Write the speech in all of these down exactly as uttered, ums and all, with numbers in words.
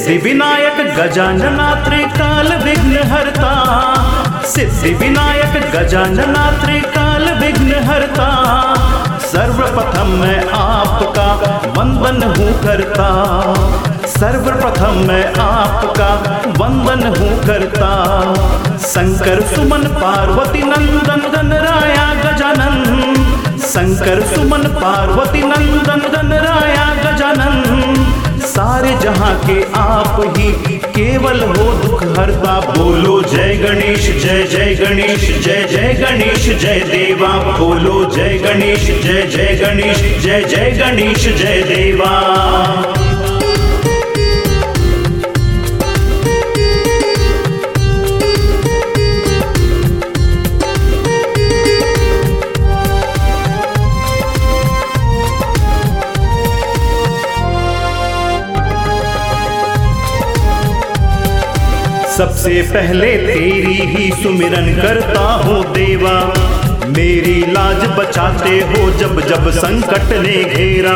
सिद्धि विनायक गजानना त्रिकाल विघ्न हरता, सिद्धि विनायक गजानना त्रिकाल विघ्न हरता। सर्वप्रथम मैं आपका वंदन हूँ करता, सर्वप्रथम मैं आपका वंदन हूँ करता। शंकर सुमन पार्वती नंदन गणराया गजानन, शंकर सुमन पार्वती नंदन गणराया गजानन। सारे जहां के आप ही केवल हो दुख हरता। बोलो जय गणेश जय जय गणेश जय जय गणेश जय देवा। बोलो जय गणेश जय जय गणेश जय जय गणेश जय देवा। सबसे पहले तेरी ही सुमिरन करता हूँ देवा, मेरी लाज बचाते हो जब जब संकट ने घेरा।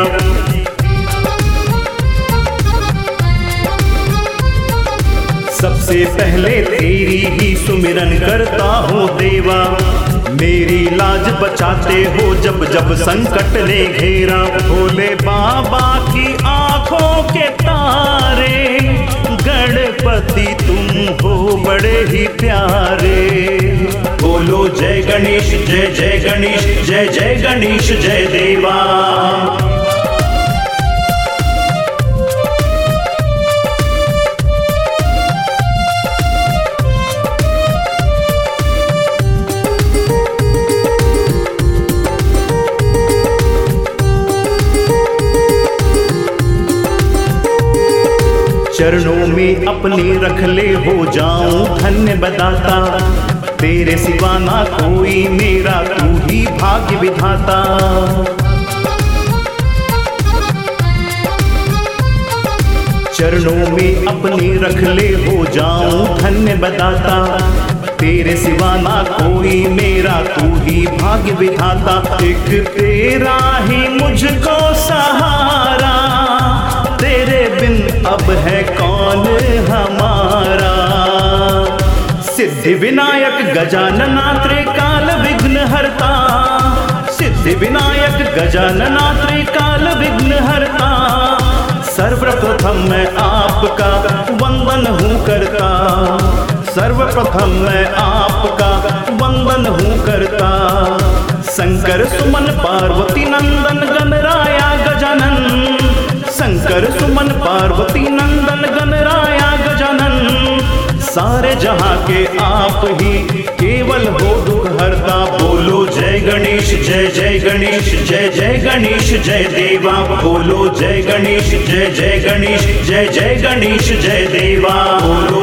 सबसे पहले तेरी ही सुमिरन करता हूँ देवा, मेरी लाज बचाते हो जब जब संकट ने घेरा। भोले बाबा की आंखों के तारे, गणपति तुम हो बड़े ही प्यारे। बोलो जय गणेश जय जय गणेश जय जय गणेश जय देवा। चरणों में अपने रख ले हो जाऊं धन्य बदाता, तेरे सिवा ना कोई मेरा तू ही भाग्य विधाता। चरणों में अपने रख ले हो जाऊं धन्य बदाता, तेरे सिवा ना कोई मेरा तू ही भाग्य विधाता। एक तेरा ही मुझको सहारा, तेरे बिन अब है कौन हमारा। सिद्धि विनायक गजानना त्रिकाल विघ्न हरता, सिद्धि विनायक गजानना त्रिकाल विघ्न हरता। सर्वप्रथम मैं आपका वंदन हूँ करता, सर्वप्रथम मैं आपका वंदन हूँ करता। शंकर सुमन पार्वती नंदन गणराया गजानन, शंकर सुमन पार्वती नंदन गणराया गजानन। सारे जहां के आप ही केवल हो दुख हरता। बोलो जय गणेश जय जय गणेश जय जय गणेश जय देवा। बोलो जय गणेश जय जय गणेश जय जय गणेश जय देवा। बोलो